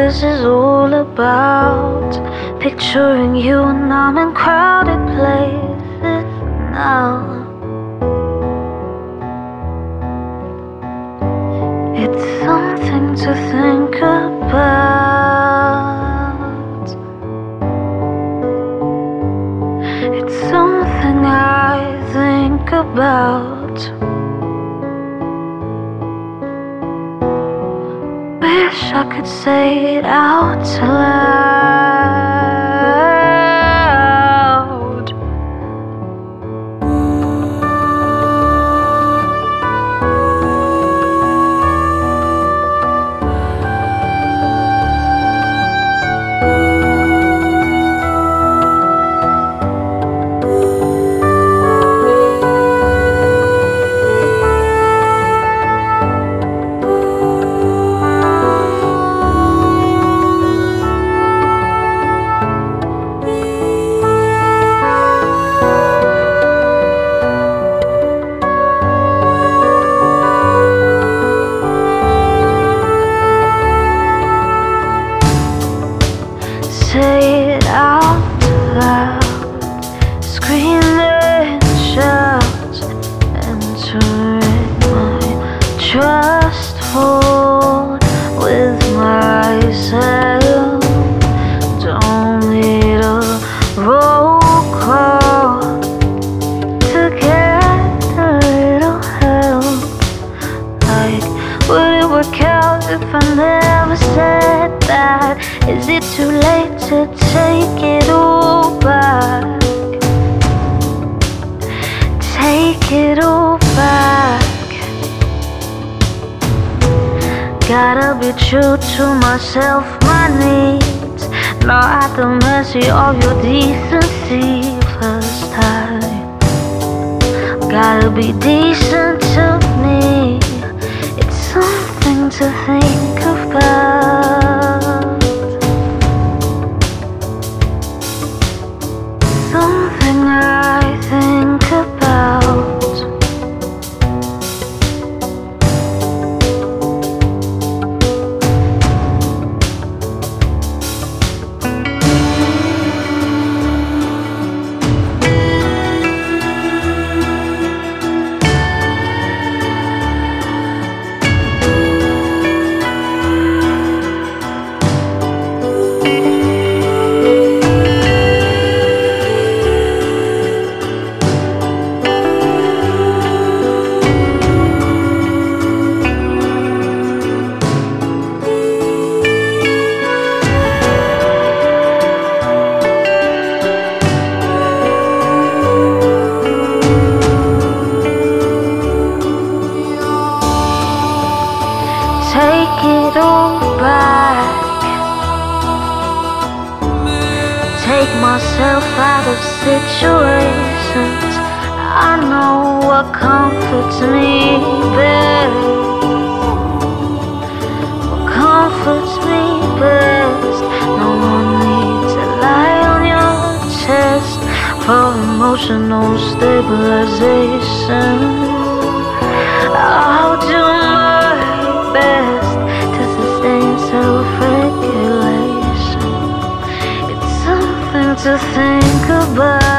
this is all about. Picturing you and I'm in crowded places now. It's something to think about. It's something I think about. Wish I could say it out loud. Say it out loud, scream and shout, entering my trust fall with myself. Don't need a roll call to get a little help. Like, would it work out if I never said that? Is it too late to take it all back? Take it all back. Gotta be true to myself, my needs, not at the mercy of your decency. First time, gotta be decent to me. It's something to think about. Something I think about. Take it all back. Take myself out of situations. I know what comforts me best. What comforts me best. No one needs to lie on your chest for emotional stabilization. I'll do my best to sustain self-regulation. It's something to think about.